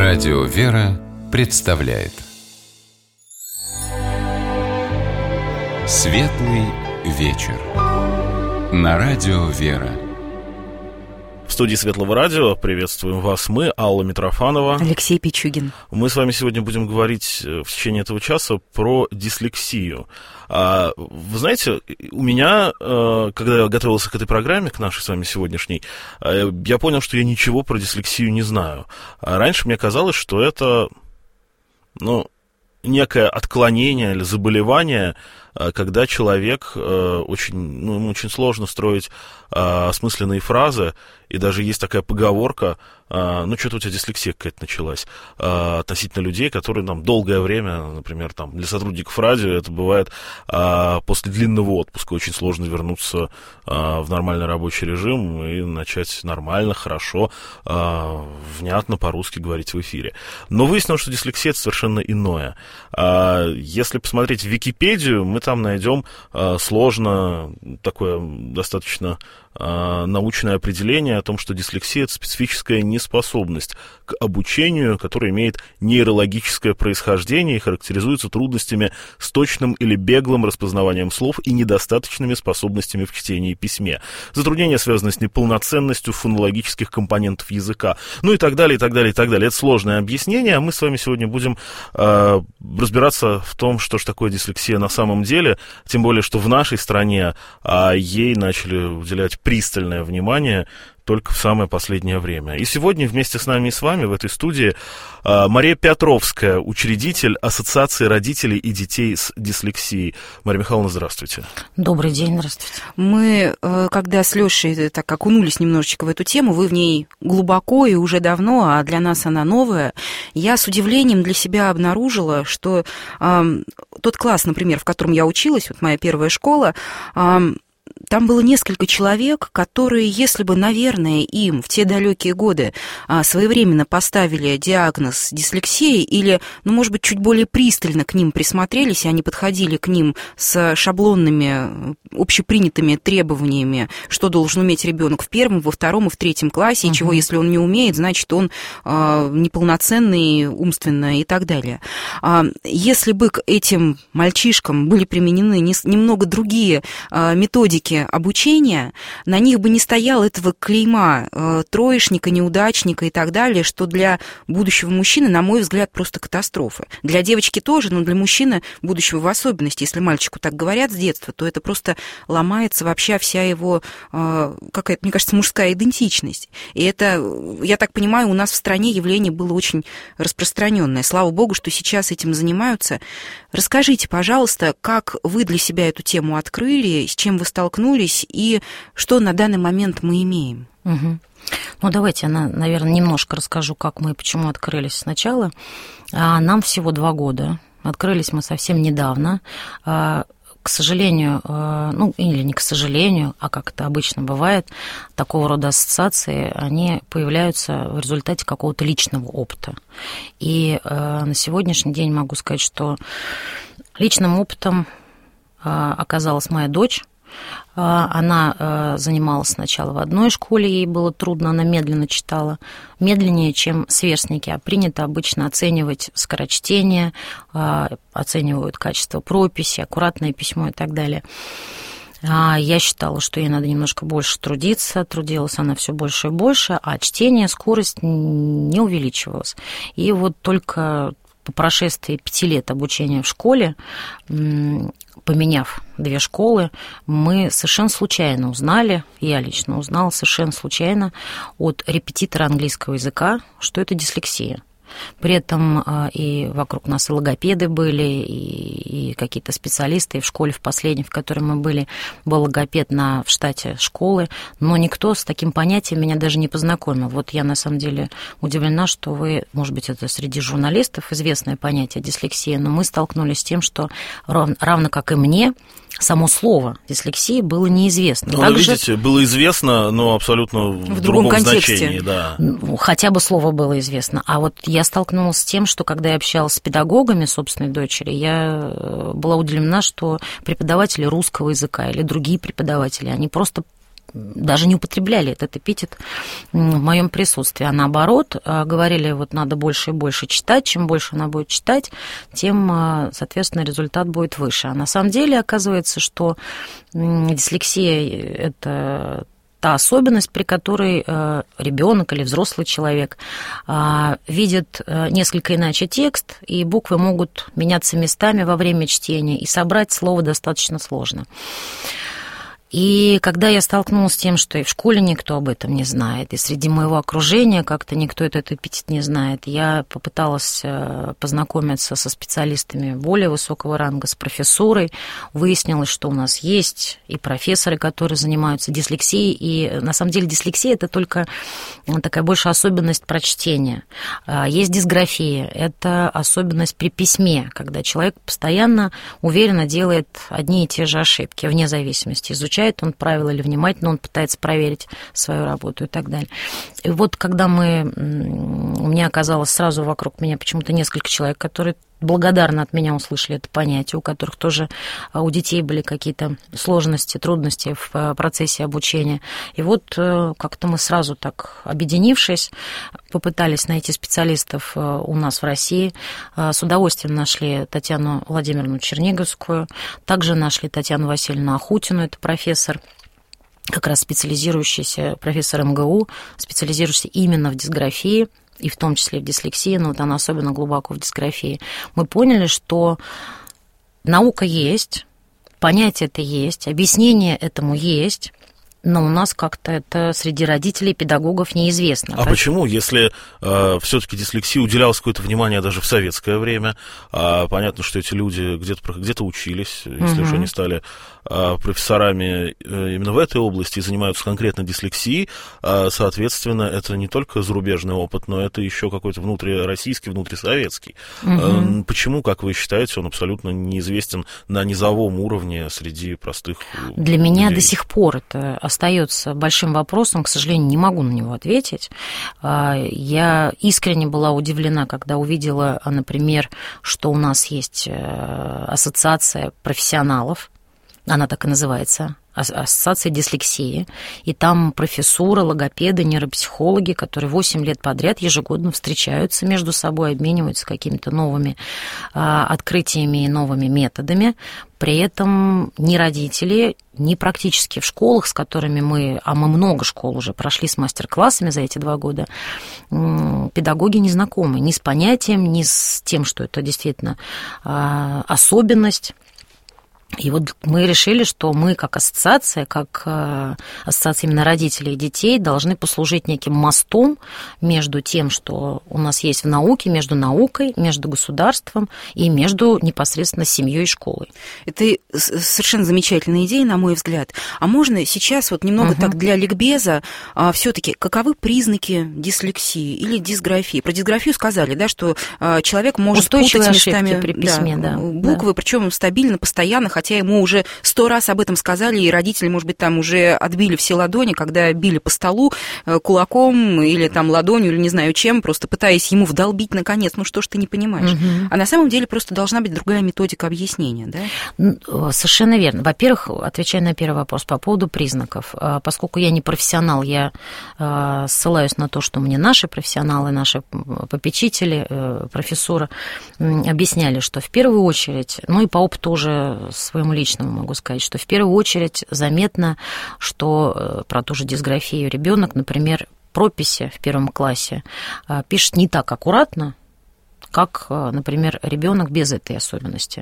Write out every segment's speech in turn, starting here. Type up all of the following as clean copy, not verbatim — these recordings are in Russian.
Радио «Вера» представляет Светлый вечер на Радио «Вера». В студии Светлого радио приветствуем вас мы, Алла Митрофанова, Алексей Пичугин. Мы с вами сегодня будем говорить в течение этого часа про дислексию. Вы знаете, у меня, когда я готовился к этой программе, к нашей с вами сегодняшней, я понял, что я ничего про дислексию не знаю. Раньше мне казалось, что это, некое отклонение или заболевание, когда человек ему очень сложно строить осмысленные фразы, и даже есть такая поговорка, что-то у тебя дислексия какая-то началась, относительно людей, которые долгое время, например, для сотрудников радио это бывает после длинного отпуска очень сложно вернуться в нормальный рабочий режим и начать нормально, хорошо, внятно по-русски говорить в эфире. Но выяснилось, что дислексия — это совершенно иное. Если посмотреть в Википедию, мы там найдем сложно такое достаточно научное определение о том, что дислексия — это специфическая неспособность к обучению, которая имеет нейрологическое происхождение и характеризуется трудностями с точным или беглым распознаванием слов и недостаточными способностями в чтении и письме. Затруднения связаны с неполноценностью фонологических компонентов языка, и так далее, и так далее, и так далее. Это сложное объяснение, а мы с вами сегодня будем разбираться в том, что же такое дислексия на самом деле, тем более, что в нашей стране ей начали уделять пристальное внимание только в самое последнее время. И сегодня вместе с нами и с вами в этой студии Мария Петровская, учредитель Ассоциации родителей и детей с дислексией. Мария Михайловна, здравствуйте. Добрый день, здравствуйте. Мы, когда с Лешей так окунулись немножечко в эту тему, вы в ней глубоко и уже давно, а для нас она новая, я с удивлением для себя обнаружила, что тот класс, например, в котором я училась, моя первая школа, там было несколько человек, которые, если бы, наверное, им в те далекие годы своевременно поставили диагноз дислексии или, может быть, чуть более пристально к ним присмотрелись, и они подходили к ним с шаблонными, общепринятыми требованиями, что должен уметь ребенок в первом, во втором и в третьем классе, и чего, если он не умеет, значит, он неполноценный умственно и так далее. Если бы к этим мальчишкам были применены немного другие методики обучения, на них бы не стояло этого клейма троечника, неудачника и так далее, что для будущего мужчины, на мой взгляд, просто катастрофа. Для девочки тоже, но для мужчины будущего в особенности. Если мальчику так говорят с детства, то это просто ломается вообще вся его, какая-то, мне кажется, мужская идентичность. И это, я так понимаю, у нас в стране явление было очень распространенное. Слава богу, что сейчас этим занимаются. Расскажите, пожалуйста, как вы для себя эту тему открыли, с чем вы столкнулись и что на данный момент мы имеем? Давайте я, наверное, немножко расскажу, как мы и почему открылись сначала. Нам всего 2 года. Открылись мы совсем недавно. К сожалению, или не к сожалению, а как это обычно бывает, такого рода ассоциации, они появляются в результате какого-то личного опыта. И на сегодняшний день могу сказать, что личным опытом оказалась моя дочь. Она занималась сначала в одной школе, ей было трудно, она медленно читала, медленнее, чем сверстники, а принято обычно оценивать скорочтение, оценивают качество прописи, аккуратное письмо и так далее. Я считала, что ей надо немножко больше трудиться, трудилась она все больше и больше, а чтение, скорость не увеличивалась. И только по прошествии 5 лет обучения в школе, поменяв 2 школы, мы совершенно случайно узнали, я лично узнала совершенно случайно от репетитора английского языка, что это дислексия. При этом и вокруг нас и логопеды были, и какие-то специалисты, и в школе в последней, в которой мы были, был логопед в штате школы, но никто с таким понятием меня даже не познакомил. Я на самом деле удивлена, что вы, может быть, это среди журналистов известное понятие дислексия, но мы столкнулись с тем, что равно как и мне, само слово дислексия было неизвестно. Видите, было известно, но абсолютно в другом контексте. Значении, да. Хотя бы слово было известно. А я столкнулась с тем, что когда я общалась с педагогами собственной дочери, я была удивлена, что преподаватели русского языка или другие преподаватели, они просто даже не употребляли этот эпитет в моем присутствии, а наоборот, говорили, вот надо больше и больше читать, чем больше она будет читать, тем, соответственно, результат будет выше. А на самом деле оказывается, что дислексия – это та особенность, при которой ребенок или взрослый человек видит несколько иначе текст, и буквы могут меняться местами во время чтения, и собрать слово достаточно сложно. И когда я столкнулась с тем, что и в школе никто об этом не знает, и среди моего окружения как-то никто этот эпитет не знает, я попыталась познакомиться со специалистами более высокого ранга, с профессурой. Выяснилось, что у нас есть и профессоры, которые занимаются дислексией, и на самом деле дислексия – это только такая большая особенность прочтения. Есть дисграфия – это особенность при письме, когда человек постоянно уверенно делает одни и те же ошибки, вне зависимости, изучает он правила или внимательно он пытается проверить свою работу и так далее. И вот когда у меня оказалось сразу вокруг меня почему-то несколько человек, которые благодарно от меня услышали это понятие, у которых тоже у детей были какие-то сложности, трудности в процессе обучения. И вот как-то мы сразу так, объединившись, попытались найти специалистов у нас в России. С удовольствием нашли Татьяну Владимировну Черниговскую, также нашли Татьяну Васильевну Ахутину, это профессор, как раз специализирующийся, профессор МГУ, специализирующийся именно в дисграфии, и в том числе в дислексии, но вот она особенно глубоко в дисграфии. Мы поняли, что наука есть, понятие это есть, объяснение этому есть, но у нас как-то это среди родителей и педагогов неизвестно. А почему, если все-таки дислексии уделялось какое-то внимание даже в советское время, понятно, что эти люди где-то учились, если уж они стали профессорами именно в этой области и занимаются конкретно дислексией, соответственно, это не только зарубежный опыт, но это еще какой-то внутрироссийский, внутрисоветский. Почему, как вы считаете, он абсолютно неизвестен на низовом уровне среди простых Для меня людей? До сих пор это остается большим вопросом, к сожалению, не могу на него ответить. Я искренне была удивлена, когда увидела, например, что у нас есть ассоциация профессионалов, она так и называется, Ассоциация дислексии, и там профессура, логопеды, нейропсихологи, которые 8 лет подряд ежегодно встречаются между собой, обмениваются какими-то новыми открытиями и новыми методами. При этом ни родители, ни практически в школах, с которыми мы много школ уже прошли с мастер-классами за эти 2 года, педагоги не знакомы ни с понятием, ни с тем, что это действительно особенность. И вот мы решили, что мы как ассоциация именно родителей и детей, должны послужить неким мостом между тем, что у нас есть в науке, между наукой, между государством и между непосредственно семьей и школой. Это совершенно замечательная идея, на мой взгляд. А можно сейчас вот немного так для ликбеза все-таки каковы признаки дислексии или дисграфии? Про дисграфию сказали, да, что человек может путать местами при письме, буквы, причем стабильно, постоянно, хотя ему уже 100 раз об этом сказали, и родители, может быть, там уже отбили все ладони, когда били по столу кулаком или там ладонью, или не знаю чем, просто пытаясь ему вдолбить наконец, ну что ж ты не понимаешь. А на самом деле просто должна быть другая методика объяснения, да? Совершенно верно. Во-первых, отвечая на первый вопрос по поводу признаков, поскольку я не профессионал, я ссылаюсь на то, что мне наши профессионалы, наши попечители, профессура объясняли, что в первую очередь, ну и по опыту уже своему личному могу сказать, что в первую очередь заметно, что про ту же дисграфию ребенок, например, прописи в 1 классе пишет не так аккуратно, как, например, ребенок без этой особенности.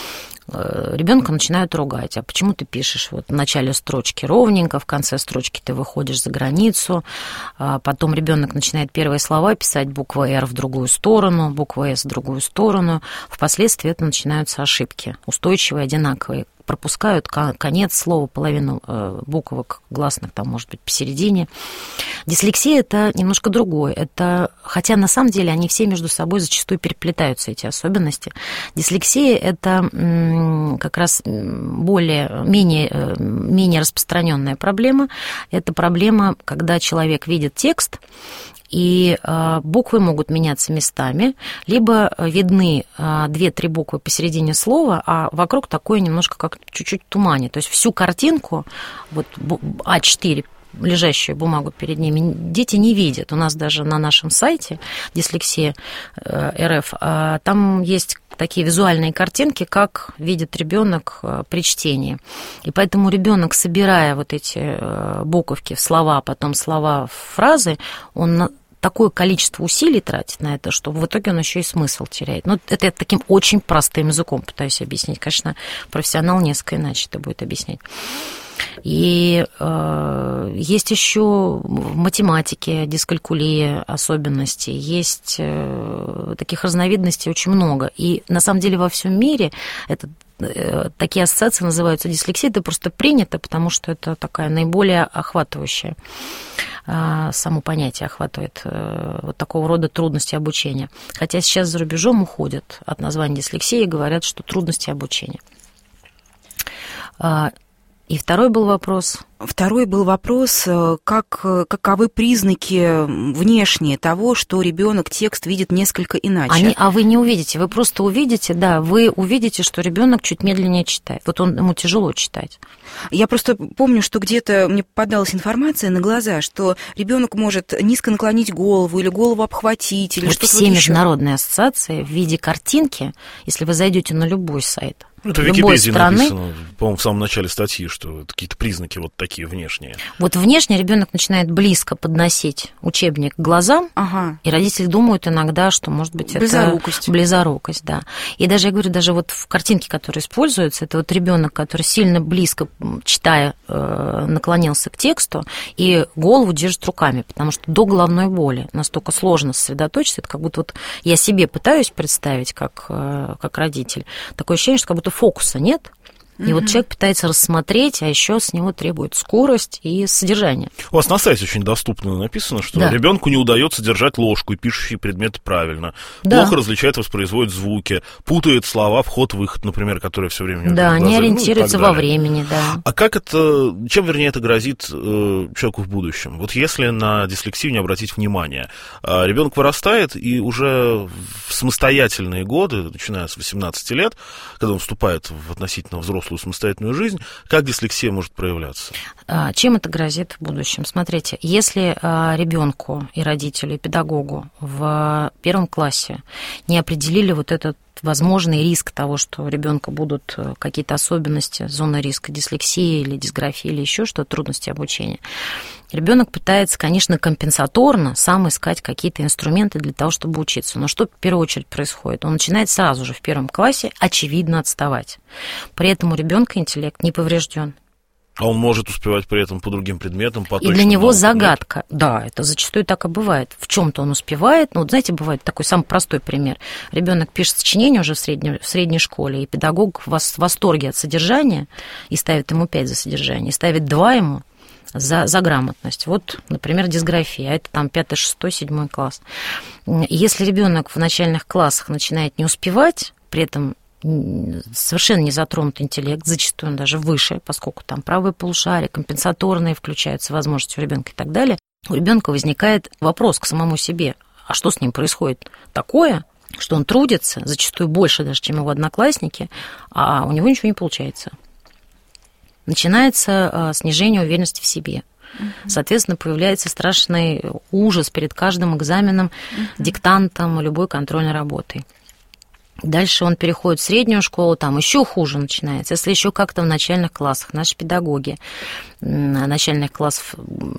Ребенка начинают ругать. А почему ты пишешь вот в начале строчки ровненько, в конце строчки ты выходишь за границу, потом ребенок начинает первые слова писать буква «Р» в другую сторону, буква «С» в другую сторону. Впоследствии это начинаются ошибки, устойчивые, одинаковые. Пропускают конец слова, половину буквок гласных, там, может быть, посередине. Дислексия – это немножко другое. Это, хотя на самом деле они все между собой зачастую переплетаются, эти особенности. Дислексия – это как раз менее распространенная проблема. Это проблема, когда человек видит текст, и буквы могут меняться местами, либо видны 2-3 буквы посередине слова, а вокруг такое немножко как чуть-чуть тумане. То есть всю картинку, вот А4, лежащую бумагу перед ними, дети не видят. У нас даже на нашем сайте Дислексия РФ, там есть такие визуальные картинки, как видит ребенок при чтении. И поэтому ребенок, собирая вот эти буковки в слова, потом слова в фразы, он такое количество усилий тратит на это, что в итоге он еще и смысл теряет. Ну, это я таким очень простым языком пытаюсь объяснить. Конечно, профессионал несколько иначе это будет объяснять. И есть еще в математике дискалькулия особенностей, есть таких разновидностей очень много. И на самом деле во всем мире такие ассоциации называются дислексией, это просто принято, потому что это такая наиболее охватывающая, само понятие охватывает вот такого рода трудности обучения. Хотя сейчас за рубежом уходят от названия дислексии и говорят, что трудности обучения. И второй был вопрос, каковы признаки внешние того, что ребенок текст видит несколько иначе. А вы не увидите, вы просто увидите, да, вы увидите, что ребенок чуть медленнее читает. Вот ему тяжело читать. Я просто помню, что где-то мне попадалась информация на глаза, что ребенок может низко наклонить голову или голову обхватить, или что-то все международные ассоциации в виде картинки, если вы зайдете на любой сайт. Это в Википедии написано, по-моему, в самом начале статьи, что какие-то признаки вот такие внешние. Вот внешне ребенок начинает близко подносить учебник к глазам, и родители думают иногда, что, может быть, это близорукость, да. И даже, я говорю, даже вот в картинке, которая используется, это вот ребенок, который сильно близко, читая, наклонился к тексту и голову держит руками, потому что до головной боли настолько сложно сосредоточиться, это как будто вот я себе пытаюсь представить, как родитель, такое ощущение, что как будто фокуса нет. И вот человек пытается рассмотреть, а еще с него требует скорость и содержание. У вас на сайте очень доступно написано, что ребенку не удается держать ложку и пишущие предметы правильно. Плохо различает, воспроизводит звуки, путает слова вход-выход, например, которые все время... Да, не ориентируется во времени, да. А как это, чем, вернее, это грозит человеку в будущем? Вот если на дислексию не обратить внимание, ребенок вырастает, и уже в самостоятельные годы, начиная с 18 лет, когда он вступает в относительно взрослую самостоятельную жизнь, как дислексия может проявляться? Чем это грозит в будущем? Смотрите, если ребенку и родителю, и педагогу в 1 классе не определили вот этот возможный риск того, что у ребенка будут какие-то особенности, зона риска дислексии или дисграфии или еще что-то, трудности обучения, ребенок пытается, конечно, компенсаторно сам искать какие-то инструменты для того, чтобы учиться. Но что в первую очередь происходит? Он начинает сразу же в 1 классе очевидно отставать. При этом у ребенка интеллект не поврежден. А он может успевать при этом по другим предметам, по И для него загадка. Нет? Да, это зачастую так и бывает. В чем-то он успевает. Ну, вот знаете, бывает такой самый простой пример. Ребенок пишет сочинение уже в средней школе, и педагог в восторге от содержания и ставит ему 5 за содержание, и ставит 2 ему за грамотность. Вот, например, дисграфия, а это там 5, 6, 7 класс. И если ребенок в начальных классах начинает не успевать, при этом совершенно не затронут интеллект, зачастую он даже выше, поскольку там правое полушарие, компенсаторные включаются возможности у ребенка и так далее, у ребенка возникает вопрос к самому себе, а что с ним происходит такое, что он трудится, зачастую больше даже, чем его одноклассники, а у него ничего не получается. Начинается снижение уверенности в себе. Соответственно, появляется страшный ужас перед каждым экзаменом, диктантом, любой контрольной работой. Дальше он переходит в среднюю школу, там еще хуже начинается. Если еще как-то в начальных классах наши педагоги начальных классов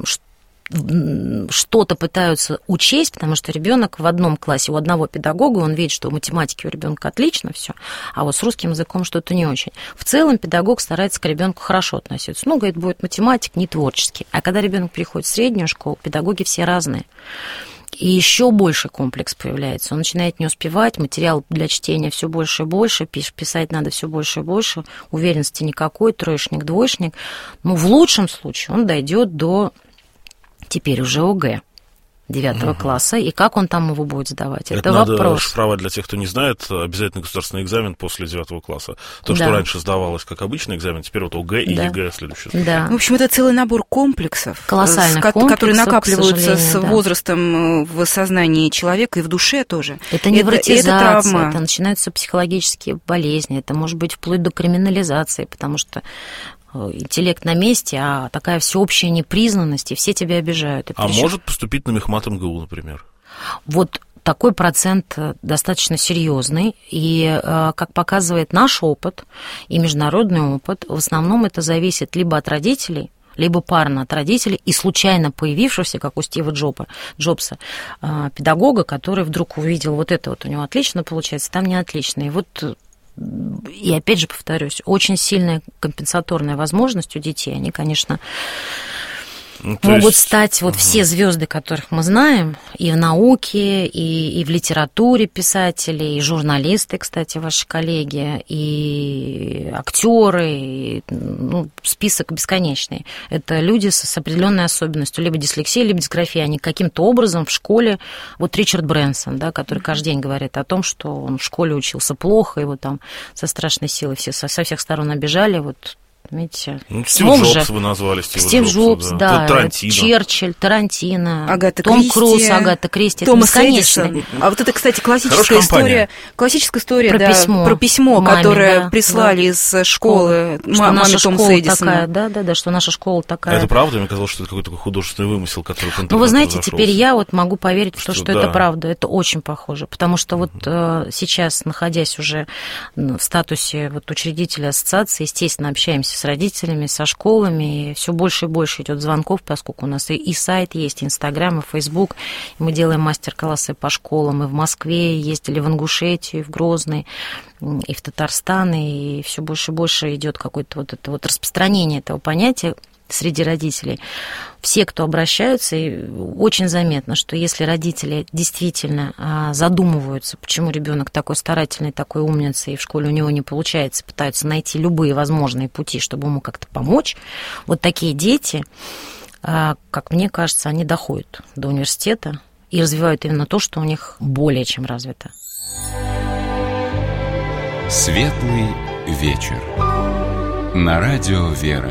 что-то пытаются учесть, потому что ребенок в одном классе у одного педагога, он видит, что в математике у ребенка отлично все, а вот с русским языком что-то не очень. В целом педагог старается к ребенку хорошо относиться. Ну, говорит, будет математик, не творческий. А когда ребенок переходит в среднюю школу, педагоги все разные. И еще больше комплекс появляется. Он начинает не успевать, материал для чтения все больше и больше, писать надо все больше и больше, уверенности никакой, троечник, двоечник. Ну, в лучшем случае он дойдет до теперь уже ОГЭ 9 класса, и как он там его будет сдавать? Это надо вопрос. шифровать для тех, кто не знает, обязательно государственный экзамен после 9 класса. То, что раньше сдавалось как обычный экзамен, теперь вот ОГЭ и ЕГЭ следующий. Да. В общем, это целый набор комплексов, колоссальных комплексов, которые накапливаются с возрастом в сознании человека и в душе тоже. Это невротизация, это начинаются психологические болезни, это может быть вплоть до криминализации, потому что интеллект на месте, а такая всеобщая непризнанность, и все тебя обижают. А может поступить на мехмат МГУ, например? Вот такой процент достаточно серьезный, и, как показывает наш опыт и международный опыт, в основном это зависит либо от родителей, либо парно от родителей и случайно появившегося, как у Стива Джобса, педагога, который вдруг увидел вот это вот у него отлично получается, там не отлично. И вот, и опять же повторюсь, очень сильная компенсаторная возможность у детей. Они, конечно, могут стать вот все звезды, которых мы знаем, и в науке, и в литературе писатели, и журналисты, кстати, ваши коллеги, и актеры, и, список бесконечный. Это люди с определенной особенностью, либо дислексия, либо дисграфия. Они каким-то образом в школе, вот Ричард Брэнсон, да, который каждый день говорит о том, что он в школе учился плохо, его там со страшной силой все со всех сторон обижали, вот. Видите, Стив Джобс вы назвали, Стив Джобс, да. Тарантино. Черчилль, Тарантино, Агата Том Кристи, Круз, Агата Кристи. Томас Эдисон. А вот это, кстати, классическая история про письмо, маме, которое прислали из школы маме Томаса Эдисона. Да, что наша школа такая. Это правда? Мне казалось, что это какой-то художественный вымысел, который в интернете вы знаете, разошелся. теперь я вот могу поверить в то, что это правда. Это очень похоже, потому что вот сейчас, находясь уже в статусе вот учредителя ассоциации, естественно, общаемся с родителями, со школами, и все больше и больше идет звонков, поскольку у нас и сайт есть, и Инстаграм, и Фейсбук. Мы делаем мастер-классы по школам, и в Москве, ездили в Ингушетию, и в Грозный, и в Татарстан, и все больше и больше идет какое-то вот это вот распространение этого понятия среди родителей. Все, кто обращаются, и очень заметно, что если родители действительно задумываются, почему ребенок такой старательный, такой умница, и в школе у него не получается, пытаются найти любые возможные пути, чтобы ему как-то помочь, вот такие дети, как мне кажется, они доходят до университета и развивают именно то, что у них более чем развито. Светлый вечер. На радио «Вера».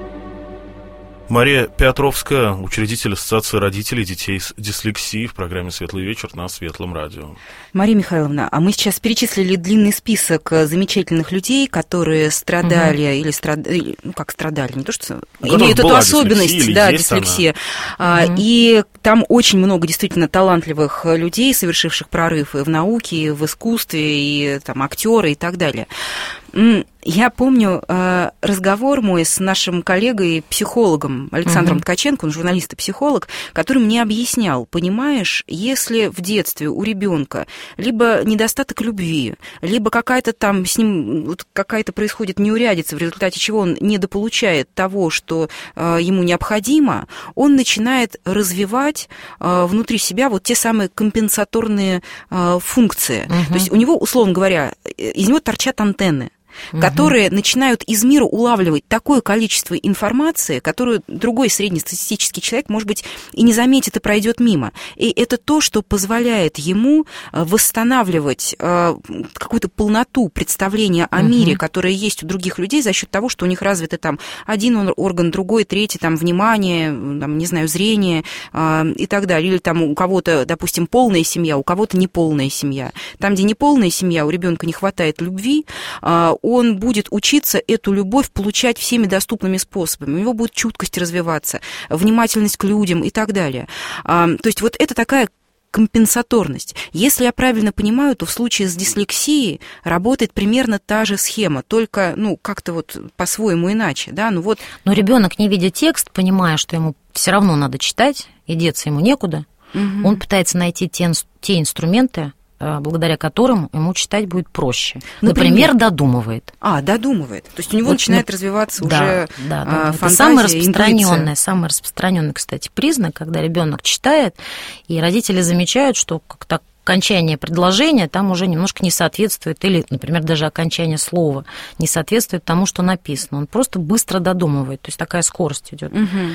Мария Петровская, учредитель Ассоциации родителей детей с дислексией, в программе «Светлый вечер» на Светлом радио. Мария Михайловна, а мы сейчас перечислили длинный список замечательных людей, которые страдали или страдали, не то что имеют эту особенность, да, дислексия. И там очень много действительно талантливых людей, совершивших прорыв и в науке, и в искусстве, и там актеры и так далее. Я помню разговор мой с нашим коллегой-психологом Александром Ткаченко, он журналист и психолог, который мне объяснял, понимаешь, если в детстве у ребенка либо недостаток любви, либо какая-то там с ним какая-то происходит неурядица, в результате чего он недополучает того, что ему необходимо, он начинает развивать внутри себя вот те самые компенсаторные функции. То есть у него, условно говоря, из него торчат антенны, которые начинают из мира улавливать такое количество информации, которую другой среднестатистический человек, может быть, и не заметит, и пройдет мимо. И это то, что позволяет ему восстанавливать какую-то полноту представления о мире, которое есть у других людей, за счет того, что у них развиты там один орган, другой, третий, там, внимание, там, не знаю, зрение и так далее. Или там у кого-то, допустим, полная семья, у кого-то неполная семья. Там, где неполная семья, у ребенка не хватает любви, он будет учиться эту любовь получать всеми доступными способами. У него будет чуткость развиваться, внимательность к людям и так далее. То есть вот это такая компенсаторность. Если я правильно понимаю, то в случае с дислексией работает примерно та же схема, только, как-то вот по-своему иначе, да, Но ребенок, не видя текст, понимая, что ему все равно надо читать, и деться ему некуда, он пытается найти те инструменты, благодаря которым ему читать будет проще. Например, додумывает. Додумывает. То есть у него начинает развиваться уже фантазия, это самый распространенный, кстати, признак, когда ребенок читает, и родители замечают, что как-то окончание предложения там уже немножко не соответствует, или, например, даже окончание слова не соответствует тому, что написано. Он просто быстро додумывает, то есть такая скорость идет.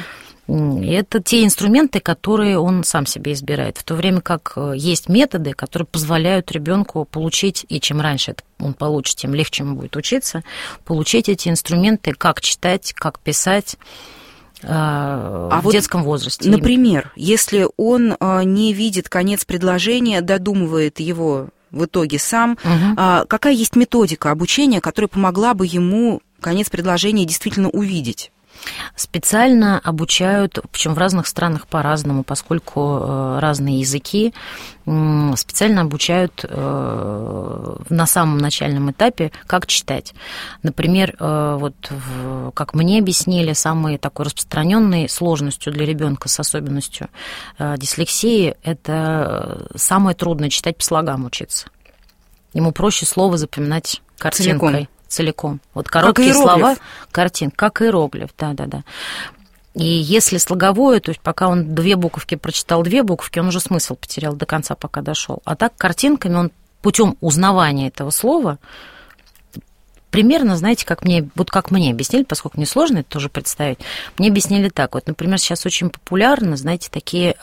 Это те инструменты, которые он сам себе избирает, в то время как есть методы, которые позволяют ребенку получить, и чем раньше это он получит, тем легче ему будет учиться, получить эти инструменты, как читать, как писать в детском возрасте. Например, если он не видит конец предложения, додумывает его в итоге сам, какая есть методика обучения, которая помогла бы ему конец предложения действительно увидеть? Специально обучают, причем в разных странах по-разному, поскольку разные языки, специально обучают на самом начальном этапе, как читать. Например, вот как мне объяснили, самой такой распространенной сложностью для ребенка с особенностью дислексии это самое трудное читать по слогам учиться. Ему проще слово запоминать картинкой. Целиком. Вот короткие слова, картинка, как иероглиф, да. И если слоговое, то есть пока он 2 буковки прочитал 2 буковки, он уже смысл потерял до конца, пока дошел. А так картинками он путем узнавания этого слова примерно, знаете, как мне объяснили, поскольку мне сложно это тоже представить, мне объяснили так. Вот, например, сейчас очень популярны, знаете, такие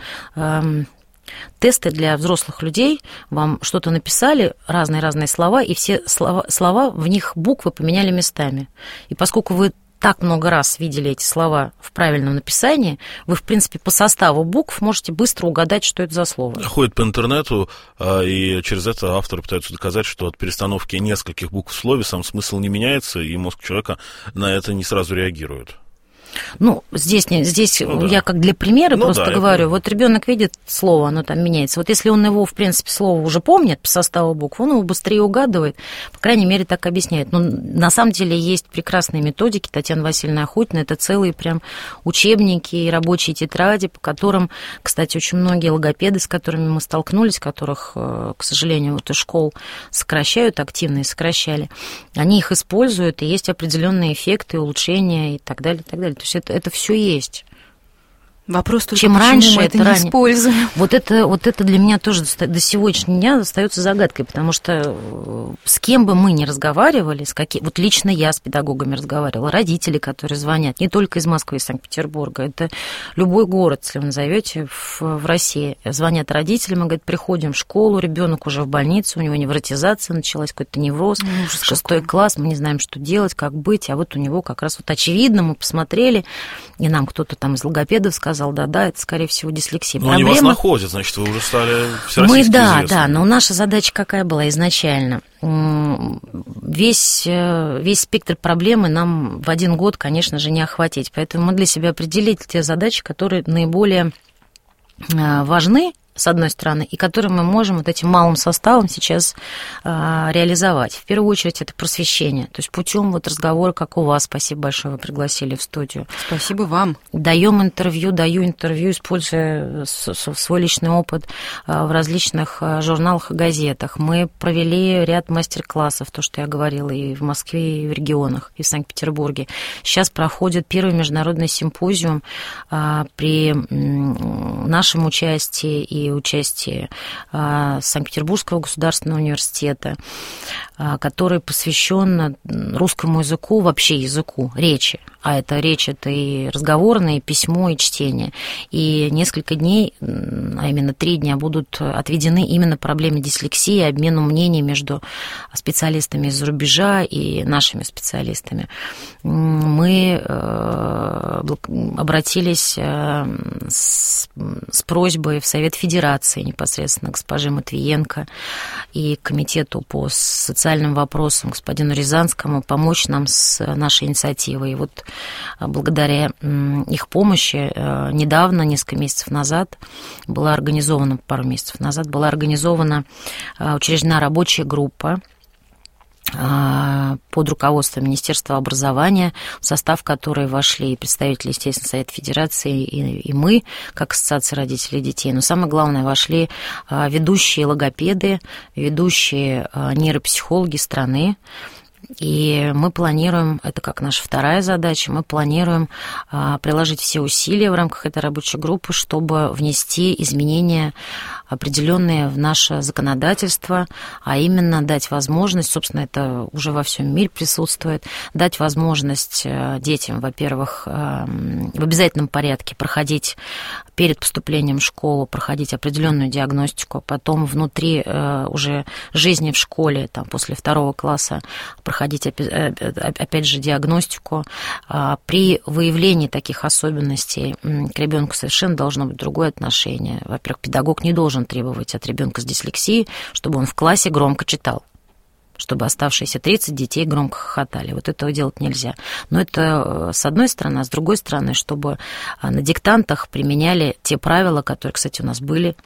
тесты для взрослых людей, вам что-то написали, разные слова, и все слова, в них буквы поменяли местами. И поскольку вы так много раз видели эти слова в правильном написании, вы, в принципе, по составу букв можете быстро угадать, что это за слово. Ходят по интернету, и через это авторы пытаются доказать, что от перестановки нескольких букв в слове сам смысл не меняется, и мозг человека на это не сразу реагирует. Ну, здесь я как для примера просто говорю, вот ребенок видит слово, оно там меняется. Вот если он его, в принципе, слово уже помнит по составу букв, он его быстрее угадывает, по крайней мере, так объясняет. Но на самом деле есть прекрасные методики, Татьяна Васильевна Охотина, это целые прям учебники и рабочие тетради, по которым, кстати, очень многие логопеды, с которыми мы столкнулись, которых, к сожалению, вот из школ сокращают, активно и сокращали, они их используют, и есть определенные эффекты, улучшения и так далее, и так далее. То есть это все есть. Вопрос только, чем раньше мы это не используем. Вот это для меня тоже до сегодняшнего дня остается загадкой, потому что с кем бы мы ни разговаривали, вот лично я с педагогами разговаривала, родители, которые звонят, не только из Москвы, из Санкт-Петербурга, это любой город, если вы назовете в России, звонят родителям и говорят, приходим в школу, ребенок уже в больнице, у него невротизация началась, какой-то невроз, 6 класс, мы не знаем, что делать, как быть, а вот у него как раз вот очевидно, мы посмотрели, и нам кто-то там из логопедов сказал, да, это, скорее всего, дислексия. Но они вас находят, значит, вы уже стали всероссийски известны. Да, но наша задача какая была изначально? Весь спектр проблемы нам в 1 год, конечно же, не охватить. Поэтому мы для себя определили те задачи, которые наиболее важны, с одной стороны, и которые мы можем вот этим малым составом сейчас реализовать. В первую очередь это просвещение, то есть путем вот разговора, как у вас, спасибо большое, вы пригласили в студию. Спасибо вам. Даю интервью, используя свой личный опыт в различных журналах и газетах. Мы провели ряд мастер-классов, то, что я говорила, и в Москве, и в регионах, и в Санкт-Петербурге. Сейчас проходит первый международный симпозиум при нашем участии и участии Санкт-Петербургского государственного университета, который посвящен русскому языку, вообще языку, речи. А это речь, это и разговорное, и письмо, и чтение. И несколько дней, а именно 3 дня, будут отведены именно проблеме дислексии, обмену мнений между специалистами из-за рубежа и нашими специалистами. Мы обратились с просьбой в Совет Федерации непосредственно госпоже Матвиенко и Комитету по социальным вопросам господину Рязанскому помочь нам с нашей инициативой. И вот благодаря их помощи недавно, несколько месяцев назад, пару месяцев назад, была организована, учреждена рабочая группа под руководством Министерства образования, в состав которой вошли представители, естественно, Совета Федерации и мы, как Ассоциация родителей детей. Но самое главное, вошли ведущие логопеды, ведущие нейропсихологи страны, И мы планируем, это как наша вторая задача, мы планируем приложить все усилия в рамках этой рабочей группы, чтобы внести изменения определенные в наше законодательство, а именно дать возможность, собственно, это уже во всем мире присутствует, дать возможность детям, во-первых, в обязательном порядке проходить перед поступлением в школу, проходить определенную диагностику, потом внутри уже жизни в школе, там, после 2 класса, проходить опять же диагностику. При выявлении таких особенностей к ребенку совершенно должно быть другое отношение. Во-первых, педагог не должен требовать от ребенка с дислексией, чтобы он в классе громко читал, чтобы оставшиеся 30 детей громко хохотали. Вот этого делать нельзя. Но это с одной стороны, а с другой стороны, чтобы на диктантах применяли те правила, которые, кстати, у нас были,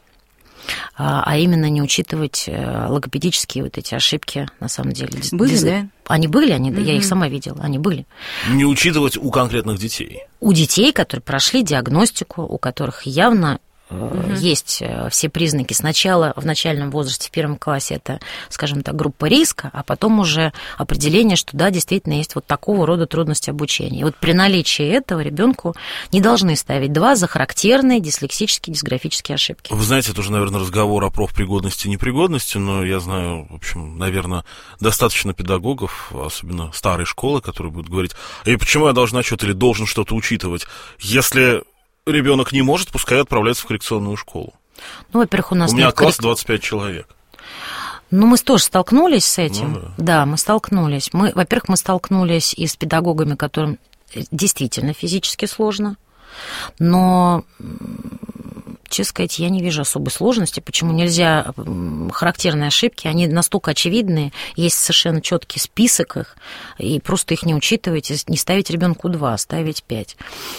а именно не учитывать логопедические вот эти ошибки, на самом деле. Были, да? Они были, я их сама видела, они были. Не учитывать у конкретных детей? У детей, которые прошли диагностику, у которых явно есть все признаки. Сначала в начальном возрасте, в 1 классе, это, скажем так, группа риска, а потом уже определение, что да, действительно есть вот такого рода трудности обучения. И вот при наличии этого ребенку не должны ставить 2 за характерные дислексические, дисграфические ошибки. Вы знаете, это уже, наверное, разговор о профпригодности и непригодности, но я знаю, в общем, наверное, достаточно педагогов, особенно старой школы, которые будут говорить: и почему я должна что-то или должен что-то учитывать, если ребенок не может, пускай отправляется в коррекционную школу. Ну, во-первых, у меня нет класс 25 человек. Ну, мы тоже столкнулись с этим. Ну, да, мы столкнулись. Во-первых, мы столкнулись и с педагогами, которым действительно физически сложно, но, честно сказать, я не вижу особой сложности, почему нельзя. Характерные ошибки, они настолько очевидные, есть совершенно четкий список их, и просто их не учитывать, не ставить ребенку 2, ставить 5.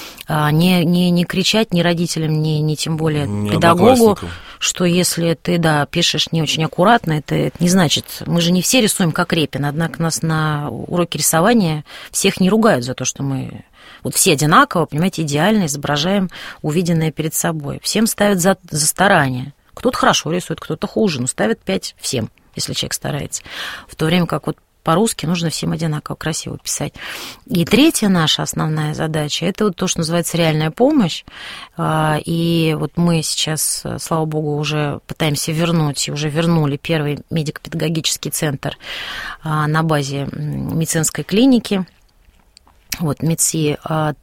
Не кричать ни родителям, ни тем более педагогу, что если ты, пишешь не очень аккуратно, это не значит... Мы же не все рисуем как Репин, однако нас на уроке рисования всех не ругают за то, что мы... Вот все одинаково, понимаете, идеально изображаем увиденное перед собой. Всем ставят за старание. Кто-то хорошо рисует, кто-то хуже, но ставят 5 всем, если человек старается. В то время как вот по-русски нужно всем одинаково красиво писать. И третья наша основная задача – это вот то, что называется реальная помощь. И вот мы сейчас, слава богу, уже пытаемся вернуть, и уже вернули первый медико-педагогический центр на базе медицинской клиники. Вот, МедСи,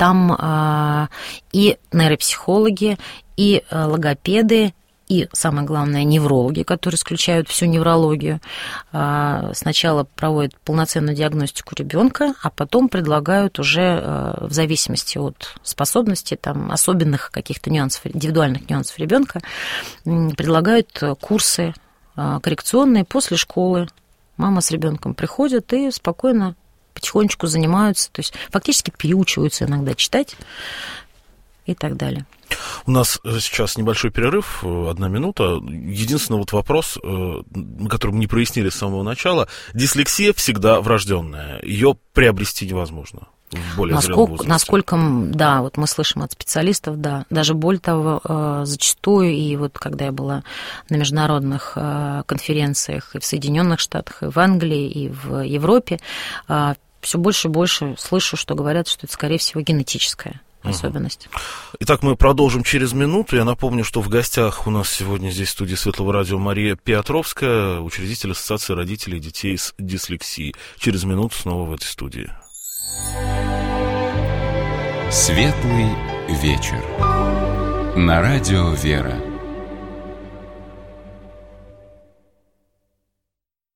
там и нейропсихологи, и логопеды, и, самое главное, неврологи, которые исключают всю неврологию. Сначала проводят полноценную диагностику ребенка, а потом предлагают уже в зависимости от способностей, там, особенных каких-то нюансов, индивидуальных нюансов ребенка, предлагают курсы коррекционные после школы. Мама с ребенком приходит и спокойно, потихонечку занимаются, то есть фактически переучиваются иногда читать и так далее. У нас сейчас небольшой перерыв, 1 минута. Единственный вот вопрос, который мы не прояснили с самого начала. Дислексия всегда врожденная, ее приобрести невозможно в более зрелом возрасте. Насколько, да, вот мы слышим от специалистов, да, даже более того, зачастую, и вот когда я была на международных конференциях и в Соединенных Штатах, и в Англии, и в Европе, все больше и больше слышу, что говорят, что это, скорее всего, генетическая особенность. Итак, мы продолжим через минуту. Я напомню, что в гостях у нас сегодня здесь в студии Светлого радио Мария Петровская, учредитель Ассоциации родителей детей с дислексией. Через минуту снова в этой студии. Светлый вечер. На радио «Вера».